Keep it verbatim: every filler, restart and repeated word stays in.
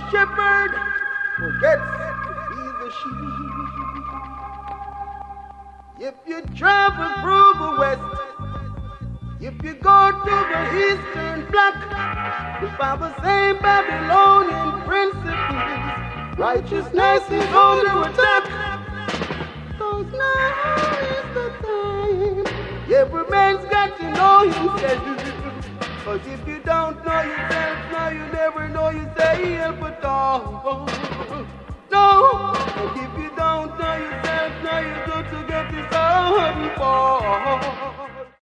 shepherd forgets to be the sheep. If you travel through the west, if you go to the eastern bloc, you find the same Babylonian principles. Righteousness is under attack. Cause now is the time. Every man's got to know himself. Cause if you don't know yourself, now you never know yourself at all. No, and if you don't know yourself, now you're good to get this hard and fall.